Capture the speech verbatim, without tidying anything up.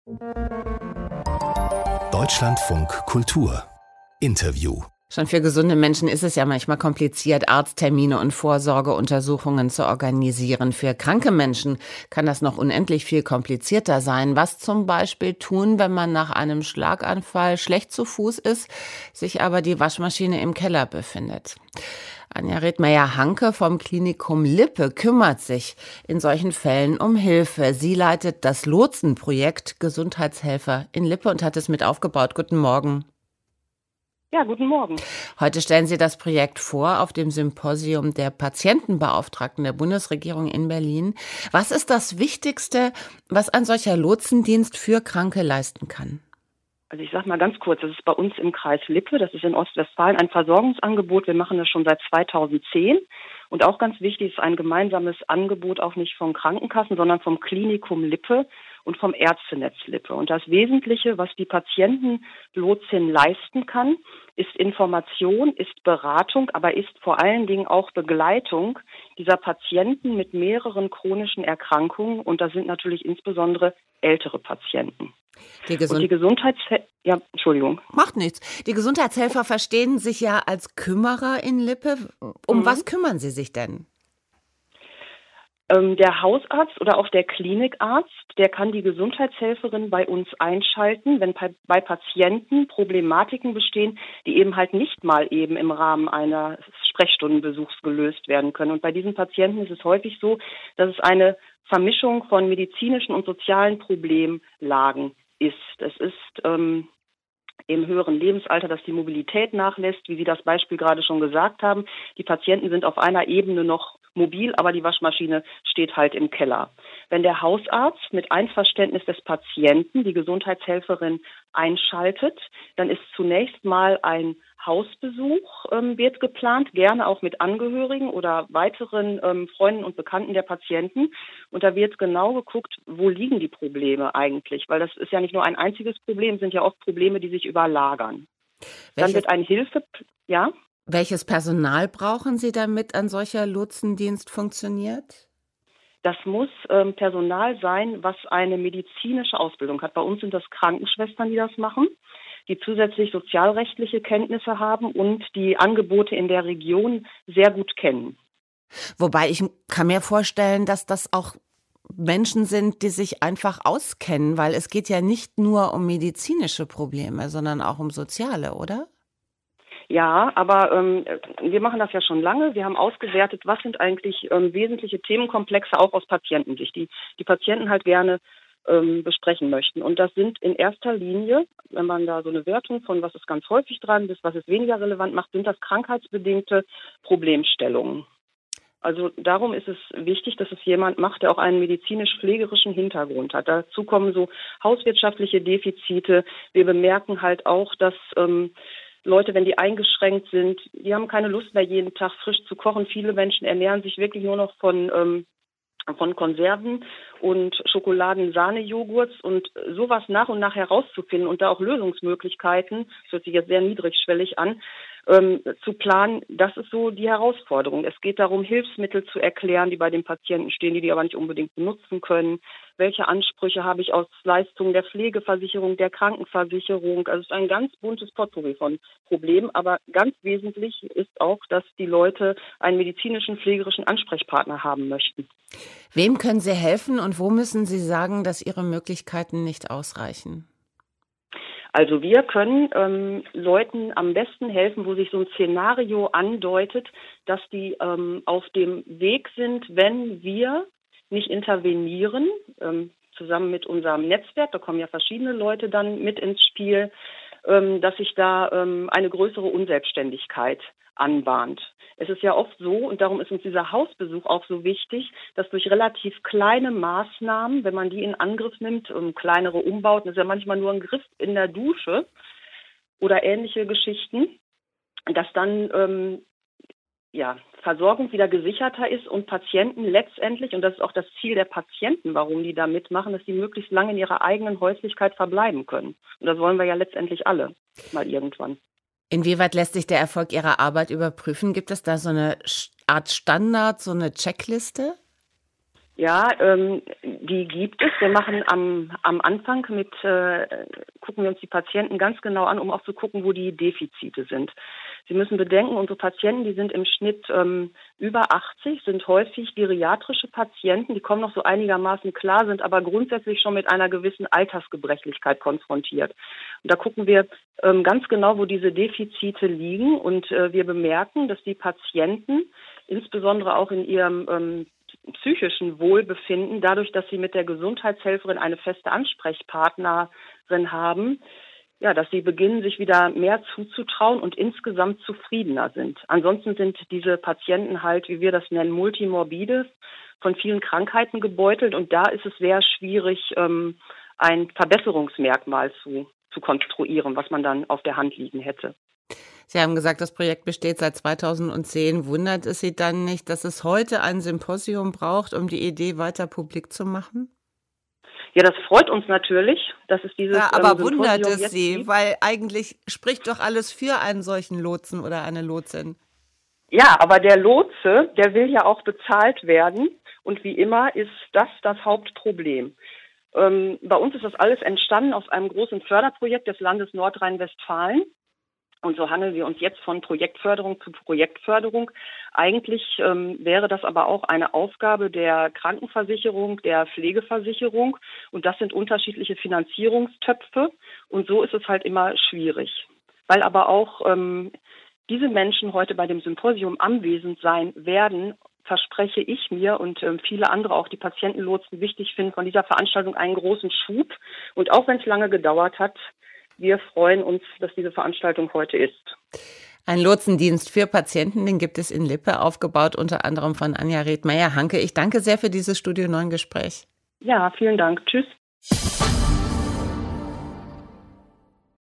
Deutschlandfunk Kultur Interview. Schon für gesunde Menschen ist es ja manchmal kompliziert, Arzttermine und Vorsorgeuntersuchungen zu organisieren. Für kranke Menschen kann das noch unendlich viel komplizierter sein. Was zum Beispiel tun, wenn man nach einem Schlaganfall schlecht zu Fuß ist, sich aber die Waschmaschine im Keller befindet? Anja Redmeier-Hanke vom Klinikum Lippe kümmert sich in solchen Fällen um Hilfe. Sie leitet das Lotsenprojekt Gesundheitshelfer in Lippe und hat es mit aufgebaut. Guten Morgen. Ja, guten Morgen. Heute stellen Sie das Projekt vor auf dem Symposium der Patientenbeauftragten der Bundesregierung in Berlin. Was ist das Wichtigste, was ein solcher Lotsendienst für Kranke leisten kann? Also ich sage mal ganz kurz, das ist bei uns im Kreis Lippe, das ist in Ostwestfalen ein Versorgungsangebot. Wir machen das schon seit zweitausendzehn. Und auch ganz wichtig ist ein gemeinsames Angebot, auch nicht von Krankenkassen, sondern vom Klinikum Lippe und vom Ärztenetz Lippe. Und das Wesentliche, was die Patientenlotsin leisten kann, ist Information, ist Beratung, aber ist vor allen Dingen auch Begleitung dieser Patienten mit mehreren chronischen Erkrankungen. Und das sind natürlich insbesondere ältere Patienten. Die, Gesund- und die Gesundheitshelfer, ja, Entschuldigung. Macht nichts. Die Gesundheitshelfer verstehen sich ja als Kümmerer in Lippe. Um mhm. was kümmern sie sich denn? Ähm, der Hausarzt oder auch der Klinikarzt, der kann die Gesundheitshelferin bei uns einschalten, wenn bei, bei Patienten Problematiken bestehen, die eben halt nicht mal eben im Rahmen einer Sprechstundenbesuchs gelöst werden können. Und bei diesen Patienten ist es häufig so, dass es eine Vermischung von medizinischen und sozialen Problemlagen ist. Es ist ähm, im höheren Lebensalter, dass die Mobilität nachlässt, wie Sie das Beispiel gerade schon gesagt haben. Die Patienten sind auf einer Ebene noch mobil, aber die Waschmaschine steht halt im Keller. Wenn der Hausarzt mit Einverständnis des Patienten die Gesundheitshelferin einschaltet, dann ist zunächst mal ein Hausbesuch ähm, wird geplant, gerne auch mit Angehörigen oder weiteren ähm, Freunden und Bekannten der Patienten. Und da wird genau geguckt, wo liegen die Probleme eigentlich, weil das ist ja nicht nur ein einziges Problem, sind ja oft Probleme, die sich überlagern. Welches, Dann wird ein Hilfe, ja? Welches Personal brauchen Sie, damit ein solcher Lotsendienst funktioniert? Das muss ähm, Personal sein, was eine medizinische Ausbildung hat. Bei uns sind das Krankenschwestern, die das machen, die zusätzlich sozialrechtliche Kenntnisse haben und die Angebote in der Region sehr gut kennen. Wobei ich kann mir vorstellen, dass das auch Menschen sind, die sich einfach auskennen, weil es geht ja nicht nur um medizinische Probleme, sondern auch um soziale, oder? Ja, aber ähm, wir machen das ja schon lange. Wir haben ausgewertet, was sind eigentlich ähm, wesentliche Themenkomplexe auch aus Patientensicht, die die Patienten halt gerne ähm, besprechen möchten. Und das sind in erster Linie, wenn man da so eine Wertung von was ist ganz häufig dran bis was ist weniger relevant macht, sind das krankheitsbedingte Problemstellungen. Also darum ist es wichtig, dass es jemand macht, der auch einen medizinisch-pflegerischen Hintergrund hat. Dazu kommen so hauswirtschaftliche Defizite. Wir bemerken halt auch, dass ähm, Leute, wenn die eingeschränkt sind, die haben keine Lust mehr, jeden Tag frisch zu kochen. Viele Menschen ernähren sich wirklich nur noch von ähm, von Konserven und Schokoladen-Sahne-Joghurts und sowas nach und nach herauszufinden und da auch Lösungsmöglichkeiten, das hört sich jetzt sehr niedrigschwellig an, ähm, zu planen, das ist so die Herausforderung. Es geht darum, Hilfsmittel zu erklären, die bei den Patienten stehen, die die aber nicht unbedingt benutzen können. Welche Ansprüche habe ich aus Leistungen der Pflegeversicherung, der Krankenversicherung? Also es ist ein ganz buntes Potpourri von Problemen, aber ganz wesentlich ist auch, dass die Leute einen medizinischen, pflegerischen Ansprechpartner haben möchten. Wem können Sie helfen und wo müssen Sie sagen, dass Ihre Möglichkeiten nicht ausreichen? Also wir können ähm, Leuten am besten helfen, wo sich so ein Szenario andeutet, dass die ähm, auf dem Weg sind, wenn wir nicht intervenieren, ähm, zusammen mit unserem Netzwerk, da kommen ja verschiedene Leute dann mit ins Spiel, ähm, dass sich da ähm, eine größere Unselbstständigkeit anbahnt. Es ist ja oft so, und darum ist uns dieser Hausbesuch auch so wichtig, dass durch relativ kleine Maßnahmen, wenn man die in Angriff nimmt, um kleinere Umbauten, das ist ja manchmal nur ein Griff in der Dusche oder ähnliche Geschichten, dass dann ähm, ja, Versorgung wieder gesicherter ist und Patienten letztendlich, und das ist auch das Ziel der Patienten, warum die da mitmachen, dass die möglichst lange in ihrer eigenen Häuslichkeit verbleiben können. Und das wollen wir ja letztendlich alle mal irgendwann. Inwieweit lässt sich der Erfolg Ihrer Arbeit überprüfen? Gibt es da so eine Art Standard, so eine Checkliste? Ja, ähm, die gibt es. Wir machen am, am Anfang mit, äh, gucken wir uns die Patienten ganz genau an, um auch zu gucken, wo die Defizite sind. Sie müssen bedenken, unsere Patienten, die sind im Schnitt ähm, über achtzig, sind häufig geriatrische Patienten, die kommen noch so einigermaßen klar, sind aber grundsätzlich schon mit einer gewissen Altersgebrechlichkeit konfrontiert. Und da gucken wir ähm, ganz genau, wo diese Defizite liegen, und äh, wir bemerken, dass die Patienten, insbesondere auch in ihrem ähm, psychischen Wohlbefinden, dadurch, dass sie mit der Gesundheitshelferin eine feste Ansprechpartnerin haben, ja, dass sie beginnen, sich wieder mehr zuzutrauen und insgesamt zufriedener sind. Ansonsten sind diese Patienten halt, wie wir das nennen, multimorbide, von vielen Krankheiten gebeutelt, und da ist es sehr schwierig, ähm, ein Verbesserungsmerkmal zu, zu konstruieren, was man dann auf der Hand liegen hätte. Sie haben gesagt, das Projekt besteht seit zweitausendzehn. Wundert es Sie dann nicht, dass es heute ein Symposium braucht, um die Idee weiter publik zu machen? Ja, das freut uns natürlich, dass es dieses Ja, aber ähm, Symposium wundert es jetzt Sie, gibt. weil eigentlich spricht doch alles für einen solchen Lotsen oder eine Lotsin. Ja, aber der Lotse, der will ja auch bezahlt werden, und wie immer ist das das Hauptproblem. Ähm, bei uns ist das alles entstanden aus einem großen Förderprojekt des Landes Nordrhein-Westfalen. Und so hangeln wir uns jetzt von Projektförderung zu Projektförderung. Eigentlich ähm, wäre das aber auch eine Aufgabe der Krankenversicherung, der Pflegeversicherung. Und das sind unterschiedliche Finanzierungstöpfe. Und so ist es halt immer schwierig. Weil aber auch ähm, diese Menschen heute bei dem Symposium anwesend sein werden, verspreche ich mir und ähm, viele andere, auch die Patientenlotsen, wichtig finden, von dieser Veranstaltung einen großen Schub. Und auch wenn es lange gedauert hat, wir freuen uns, dass diese Veranstaltung heute ist. Ein Lotsendienst für Patienten, den gibt es in Lippe, aufgebaut unter anderem von Anja Redmeier-Hanke. Ich danke sehr für dieses Studio neun Gespräch. Ja, vielen Dank. Tschüss.